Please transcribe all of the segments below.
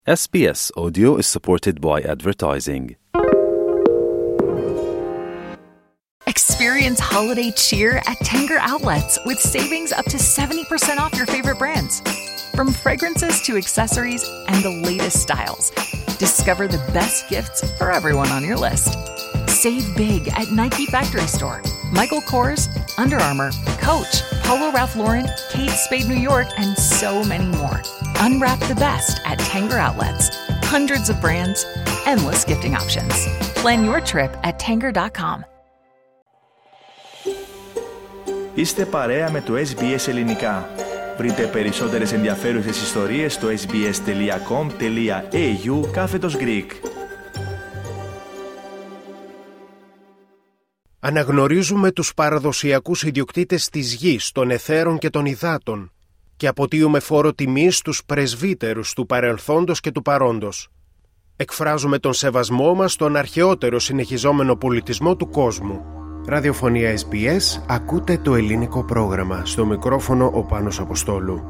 SBS Audio is supported by advertising. Experience holiday cheer at Tanger Outlets with savings up to 70% off your favorite brands. From fragrances to accessories and the latest styles, discover the best gifts for everyone on your list. Save big at Nike Factory Store, Michael Kors, Under Armour, Coach, Polo Ralph Lauren, Kate Spade New York, and so many more. Unwrap the best at Tanger Outlets. Hundreds of brands, endless gifting options. Plan your trip at tanger.com. Είστε παρέα με το SBS Ελληνικά. Βρείτε περισσότερες ενδιαφέρουσες ιστορίες στο sbs.com.au/Greek. Αναγνωρίζουμε τους παραδοσιακούς ιδιοκτήτες της γης, των αιθέρων και των υδάτων και αποτείουμε φόρο τιμής στους πρεσβύτερους του παρελθόντος και του παρόντος. Εκφράζουμε τον σεβασμό μας στον αρχαιότερο συνεχιζόμενο πολιτισμό του κόσμου. Ραδιοφωνία SBS, ακούτε το ελληνικό πρόγραμμα. Στο μικρόφωνο ο Πάνος Αποστόλου.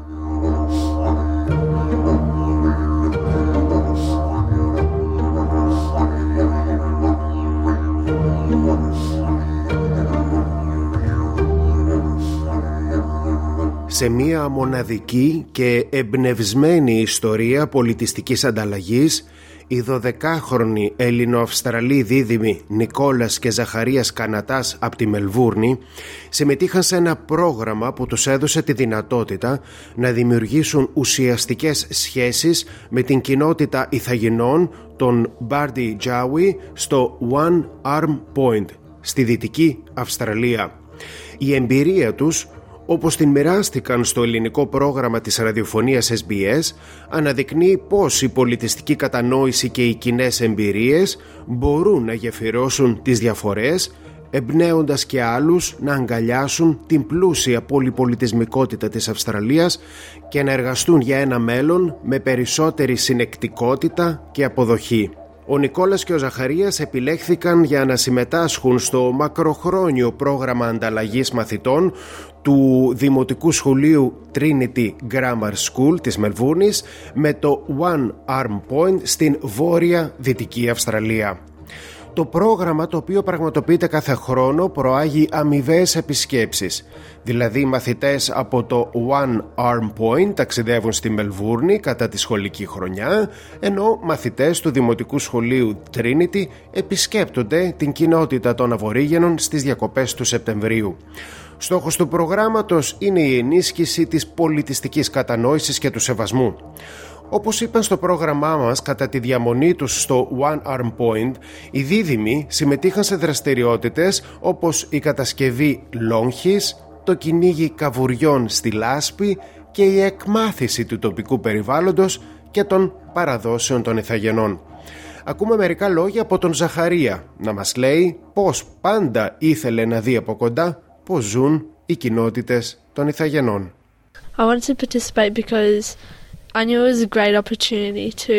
Σε μία μοναδική και εμπνευσμένη ιστορία πολιτιστικής ανταλλαγής, οι 12χρονοι Έλληνο-Αυστραλοί δίδυμοι Νικόλας και Ζαχαρίας Κανατάς από τη Μελβούρνη συμμετείχαν σε ένα πρόγραμμα που τους έδωσε τη δυνατότητα να δημιουργήσουν ουσιαστικές σχέσεις με την κοινότητα ηθαγενών των Bardi Jawi στο One Arm Point, στη Δυτική Αυστραλία. Η εμπειρία τους, όπως την μοιράστηκαν στο ελληνικό πρόγραμμα της ραδιοφωνίας SBS, αναδεικνύει πως η πολιτιστική κατανόηση και οι κοινές εμπειρίες μπορούν να γεφυρώσουν τις διαφορές, εμπνέοντας και άλλους να αγκαλιάσουν την πλούσια πολυπολιτισμικότητα της Αυστραλίας και να εργαστούν για ένα μέλλον με περισσότερη συνεκτικότητα και αποδοχή. Ο Νικόλας και ο Ζαχαρίας επιλέχθηκαν για να συμμετάσχουν στο μακροχρόνιο πρόγραμμα ανταλλαγής μαθητών του Δημοτικού Σχολείου Trinity Grammar School της Μελβούρνης με το One Arm Point στην Βόρεια Δυτική Αυστραλία. Το πρόγραμμα, το οποίο πραγματοποιείται κάθε χρόνο, προάγει αμοιβαίες επισκέψεις. Δηλαδή οι μαθητές από το One Arm Point ταξιδεύουν στη Μελβούρνη κατά τη σχολική χρονιά, ενώ μαθητές του Δημοτικού Σχολείου Trinity επισκέπτονται την κοινότητα των Αβορίγενων στις διακοπές του Σεπτεμβρίου. Στόχος του προγράμματος είναι η ενίσχυση της πολιτιστικής κατανόησης και του σεβασμού. Όπως είπαν στο πρόγραμμά μας, κατά τη διαμονή τους στο One Arm Point, οι δίδυμοι συμμετείχαν σε δραστηριότητες όπως η κατασκευή λόγχης, το κυνήγι καβουριών στη λάσπη και η εκμάθηση του τοπικού περιβάλλοντος και των παραδόσεων των ηθαγενών. Ακούμε μερικά λόγια από τον Ζαχαρία να μας λέει πως πάντα ήθελε να δει από κοντά πως ζουν οι κοινότητες των ηθαγενών. I wanted to participate because I knew it was a great opportunity to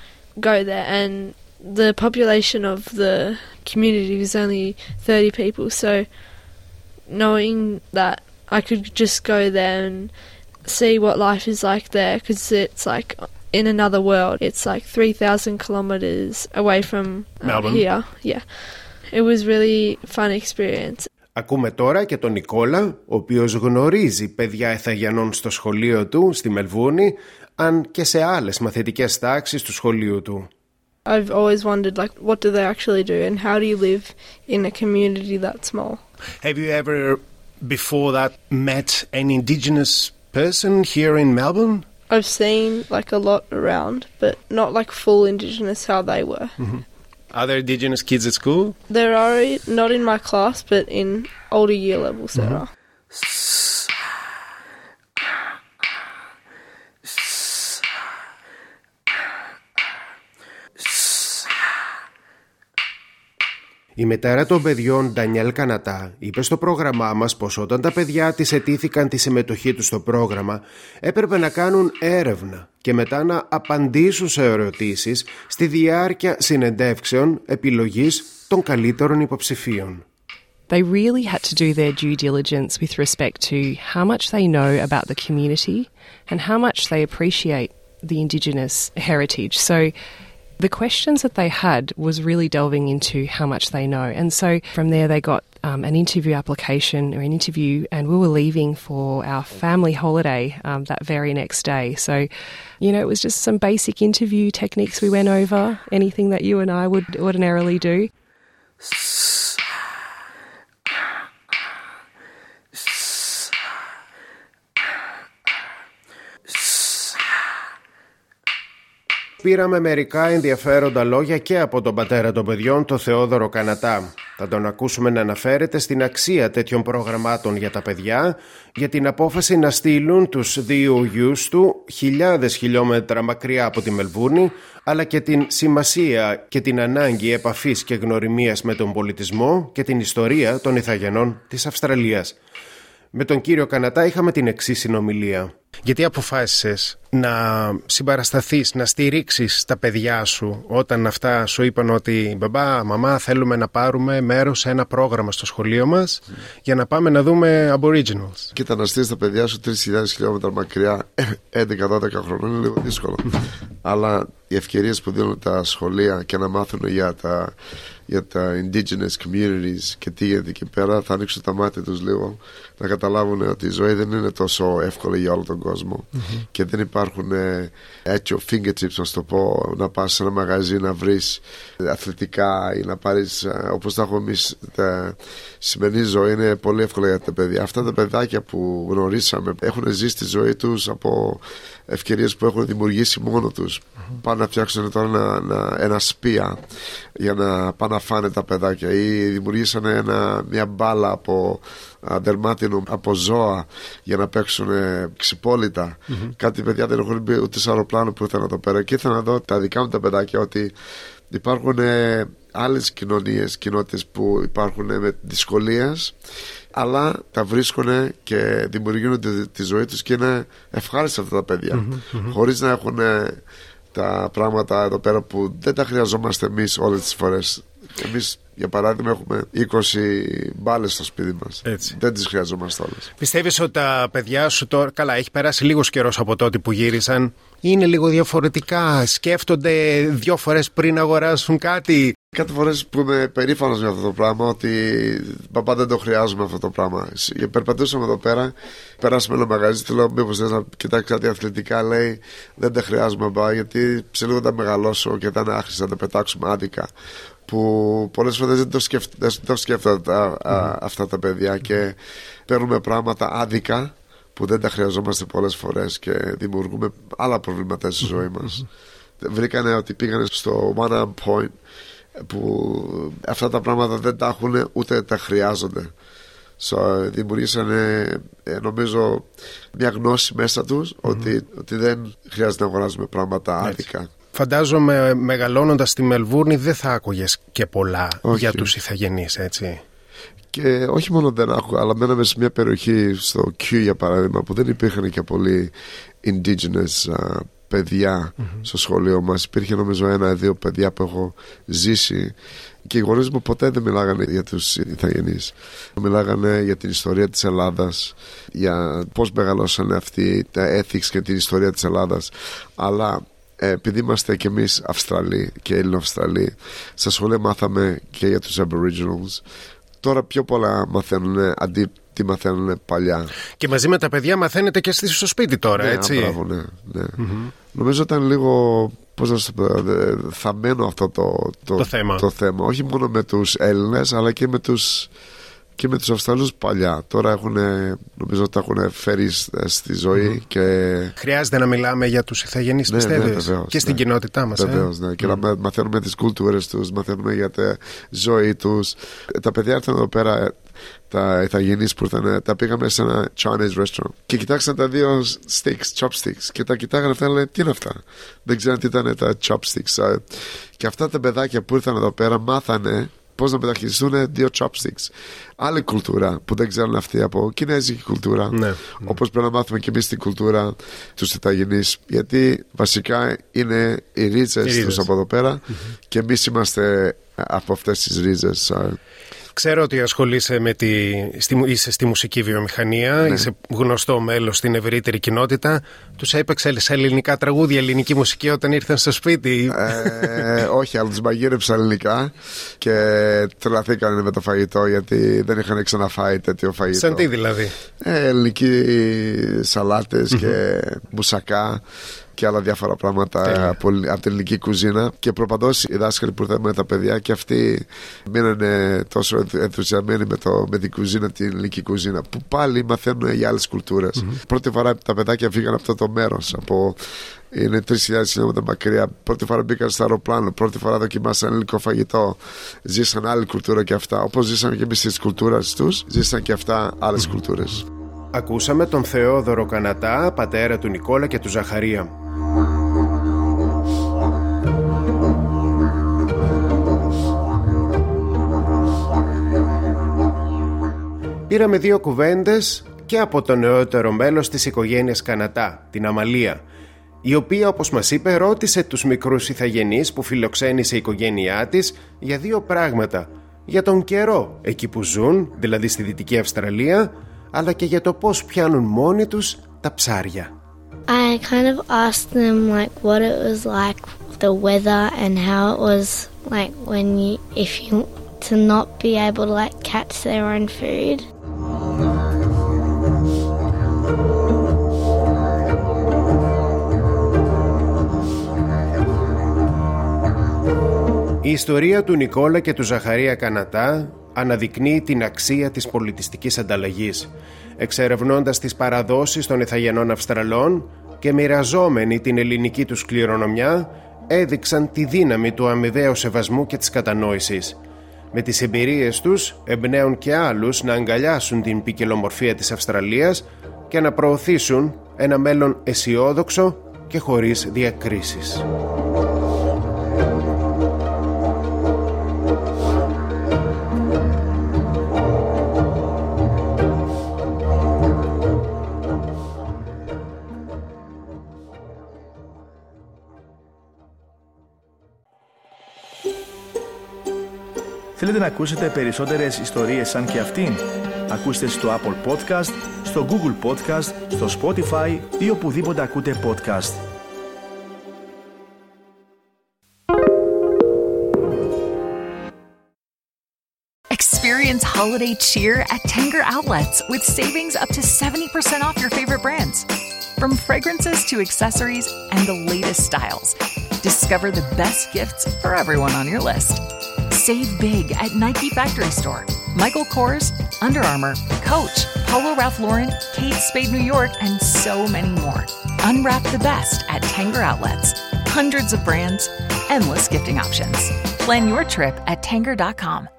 go there, and the population of the community was only 30 people, so knowing that I could just go there and see what life is like there, because it's like in another world. It's like 3,000 kilometers away from Melbourne. Here. Yeah, it was really fun experience. Ακούμε τώρα και τον Νικόλα, ο οποίος γνωρίζει παιδιά ηθαγενών στο σχολείο του στη Μελβούρνη, αν και σε άλλες μαθητικές τάξεις του σχολείου του. I've always wondered, like, what do they actually do and how do you live in a community that small? Have you ever, before that, met an Indigenous person here in Melbourne? I've seen, like, a lot around, but not, like, full Indigenous how they were. Mm-hmm. Are there Indigenous kids at school? There are, not in my class, but in older year levels there are. Η μητέρα των παιδιών, Ντανιέλ Κανατά, είπε στο πρόγραμμά μας πως όταν τα παιδιά της αιτήθηκαν τη συμμετοχή τους στο πρόγραμμα, έπρεπε να κάνουν έρευνα και μετά να απαντήσουν σε ερωτήσεις στη διάρκεια συνεντεύξεων επιλογής των καλύτερων υποψηφίων. They really had to do their due diligence with respect to how much they know about the community and how much they appreciate the Indigenous heritage. So the questions that they had was really delving into how much they know. And so from there they got an interview application or an interview, and we were leaving for our family holiday that very next day. So, it was just some basic interview techniques we went over, anything that you and I would ordinarily do. Πήραμε μερικά ενδιαφέροντα λόγια και από τον πατέρα των παιδιών, τον Θεόδωρο Κανατά. Θα τον ακούσουμε να αναφέρεται στην αξία τέτοιων προγραμμάτων για τα παιδιά, για την απόφαση να στείλουν τους δύο γιους του χιλιάδες χιλιόμετρα μακριά από τη Μελβούρνη, αλλά και την σημασία και την ανάγκη επαφής και γνωριμίας με τον πολιτισμό και την ιστορία των ηθαγενών της Αυστραλίας. Με τον κύριο Κανατά είχαμε την εξής συνομιλία. Γιατί αποφάσισες να συμπαρασταθείς, να στηρίξεις τα παιδιά σου όταν αυτά σου είπαν ότι μπαμπά, μαμά, θέλουμε να πάρουμε μέρος σε ένα πρόγραμμα στο σχολείο μας για να πάμε να δούμε Aboriginals? Κοίτα, να στείλεις τα παιδιά σου 3.000 χιλιόμετρα μακριά 11-12 χρονών είναι λίγο δύσκολο. Αλλά οι ευκαιρίες που δίνουν τα σχολεία και να μάθουν για τα indigenous communities και τι γίνεται εκεί πέρα, θα ανοίξουν τα μάτια τους λίγο, να καταλάβουν ότι η ζωή δεν είναι τόσο εύκολη για όλο τον κόσμο και δεν υπάρχουν έτσι ο fingertips, να σου το πω, να πας σε ένα μαγαζί να βρεις αθλητικά ή να πάρεις, όπως τα έχουμε εμείς, τα σημερινή ζωή είναι πολύ εύκολα για τα παιδιά. Αυτά τα παιδάκια που γνωρίσαμε έχουν ζήσει τη ζωή τους από ευκαιρίες που έχουν δημιουργήσει μόνο τους. Πάνε να φτιάξουν τώρα ένα σπία για να πάνε να φάνε τα παιδάκια, ή δημιουργήσανε μια μπάλα από δερμάτινο από ζώα για να παίξουν ξυπόλυτα. Κάτι παιδιά δεν έχουν μπει ούτε σε αεροπλάνο που ήρθαν εδώ πέρα. Και ήθελα να δω τα δικά μου τα παιδάκια ότι υπάρχουν άλλες κοινότητες που υπάρχουν με δυσκολίες, αλλά τα βρίσκουν και δημιουργούν τη ζωή τους και είναι ευχάριστα αυτά τα παιδιά, χωρίς να έχουν τα πράγματα εδώ πέρα που δεν τα χρειαζόμαστε εμείς όλες τις φορές. Εμείς, για παράδειγμα, έχουμε 20 μπάλες στο σπίτι μας. Έτσι. Δεν τις χρειαζόμαστε όλες. Πιστεύεις ότι τα παιδιά σου τώρα, καλά, έχει περάσει λίγος καιρός από τότε που γύρισαν, είναι λίγο διαφορετικά, σκέφτονται 2 φορές πριν αγοράσουν κάτι? Κάτι φορές που είμαι περήφανος για αυτό το πράγμα, ότι παπά δεν το χρειάζομαι αυτό το πράγμα. Περπατούσαμε εδώ πέρα, περάσαμε ένα μαγαζί, του λέω μήπως θες να κοιτάξεις κάτι αθλητικά, λέει δεν τα χρειάζομαι μπα, γιατί σε λίγο θα μεγαλώσω και θα είναι άχρηστα να τα πετάξουμε άδικα. Που πολλές φορές δεν το σκέφτονται αυτά τα παιδιά και παίρνουμε πράγματα άδικα που δεν τα χρειαζόμαστε πολλές φορές και δημιουργούμε άλλα προβλήματα στη ζωή μας. Βρήκανε ότι πήγανε στο one arm point που αυτά τα πράγματα δεν τα έχουν ούτε τα χρειάζονται. Δημιουργήσανε νομίζω μια γνώση μέσα τους ότι δεν χρειάζεται να αγοράζουμε πράγματα άδικα. Φαντάζομαι μεγαλώνοντας στη Μελβούρνη δεν θα άκουγες και πολλά για τους ηθαγενείς, έτσι? Και όχι μόνο δεν άκουγα, αλλά μέναμε σε μια περιοχή στο Q για παράδειγμα που δεν υπήρχαν και πολλοί indigenous παιδιά στο σχολείο μας. Υπήρχε νομίζω 1-2 παιδιά που έχω ζήσει και οι γονείς μου ποτέ δεν μιλάγανε για τους ηθαγενείς. Μιλάγανε για την ιστορία της Ελλάδας, για πώς μεγαλώσανε αυτοί, τα ethics και την ιστορία της Ελλάδας. Αλλά επειδή είμαστε και εμείς Αυστραλοί και Έλληνο-Αυστραλοί, στα σχολεία μάθαμε και για τους Aboriginals. Τώρα πιο πολλά μαθαίνουν αντί τι μαθαίνουν παλιά. Και μαζί με τα παιδιά μαθαίνετε και εσείς στο σπίτι τώρα, ναι, έτσι? Μπράβο, ναι. Νομίζω ήταν λίγο, πώς να σου πω, θαμμένο αυτό το θέμα. Όχι μόνο με τους Έλληνες, αλλά και με τους Αυστραλούς παλιά. Τώρα νομίζω τα έχουν φέρει στη ζωή και... Χρειάζεται να μιλάμε για τους ηθαγενείς, πιστεύεις? Βεβαίως, και στην κοινότητά μας. Βεβαίως, ναι. Και να μαθαίνουμε τις κουλτούρες τους, μαθαίνουμε για τη ζωή τους. Τα παιδιά ήρθαν εδώ πέρα, τα ηθαγενείς που ήρθαν, τα πήγαμε σε ένα Chinese restaurant και κοιτάξαν τα 2 chopsticks και τα κοιτάγανε αυτά, λένε τι είναι αυτά? Δεν ξέραν τι ήταν τα chopsticks. Και αυτά τα παιδάκια που ήρθαν εδώ πέρα μάθανε πώς να μεταχειριστούν 2 chopsticks. Άλλη κουλτούρα που δεν ξέρουν αυτοί από κινέζικη κουλτούρα. Ναι. Όπως πρέπει να μάθουμε και εμείς την κουλτούρα τους ηθαγενείς. Γιατί βασικά είναι οι ρίζες τους από εδώ πέρα και εμείς είμαστε από αυτές τις ρίζες. Ξέρω ότι ασχολείσαι είσαι στη μουσική βιομηχανία, είσαι γνωστό μέλος στην ευρύτερη κοινότητα. Τους έπαιξε σε ελληνικά τραγούδια, ελληνική μουσική όταν ήρθαν στο σπίτι? Όχι, αλλά τους μαγείρεψα ελληνικά και τρελαθήκανε με το φαγητό, γιατί δεν είχαν ξαναφάει τέτοιο φαγητό. Σαν τι δηλαδή? Ελληνικοί σαλάτες και μουσακά και άλλα διάφορα πράγματα από την ελληνική κουζίνα. Και προπαντός οι δάσκαλοι που ήρθαν με τα παιδιά και αυτοί μείνανε τόσο ενθουσιασμένοι με την κουζίνα, την ελληνική κουζίνα, που πάλι μαθαίνουν για άλλες κουλτούρες. Πρώτη φορά τα παιδάκια φύγαν από αυτό το μέρος, είναι 3.000 χιλιόμετρα μακριά. Πρώτη φορά μπήκαν στο αεροπλάνο, πρώτη φορά δοκιμάσαν ελληνικό φαγητό. Ζήσαν άλλη κουλτούρα και αυτά. Όπως ζήσαν και εμείς τις κουλτούρες τους, ζήσαν και αυτά άλλες κουλτούρες. Ακούσαμε τον Θεόδωρο Κανατά, πατέρα του Νικόλα και του Ζαχαρία. Πήραμε 2 κουβέντες και από το νεότερο μέλος της οικογένειας Κανατά, την Αμαλία, η οποία, όπως μας είπε, ρώτησε τους μικρούς ηθαγενείς που φιλοξένησε η οικογένειά της για 2 πράγματα. Για τον καιρό εκεί που ζουν, δηλαδή στη Δυτική Αυστραλία, αλλά και για το πώς πιάνουν μόνοι τους τα ψάρια. I kind of asked them like what it was like, the weather, and how it was like when to not be able to like catch their own food. Η ιστορία του Νικόλα και του Ζαχαρία Κανατά αναδεικνύει την αξία της πολιτιστικής ανταλλαγής, εξερευνώντας τις παραδόσεις των ηθαγενών Αυστραλών και μοιραζόμενοι την ελληνική τους κληρονομιά, έδειξαν τη δύναμη του αμοιβαίου σεβασμού και της κατανόησης. Με τις εμπειρίες τους εμπνέουν και άλλους να αγκαλιάσουν την ποικιλομορφία της Αυστραλίας και να προωθήσουν ένα μέλλον αισιόδοξο και χωρίς διακρίσεις. Θέλετε να ακούσετε περισσότερες ιστορίες σαν και αυτήν? Ακούστε στο Apple Podcast, στο Google Podcast, στο Spotify ή οπουδήποτε ακούτε podcast. Experience holiday cheer at Tanger Outlets with savings up to 70% off your favorite brands. From fragrances to accessories and the latest styles, discover the best gifts for everyone on your list. Save big at Nike Factory Store, Michael Kors, Under Armour, Coach, Polo Ralph Lauren, Kate Spade New York, and so many more. Unwrap the best at Tanger Outlets. Hundreds of brands, endless gifting options. Plan your trip at Tanger.com.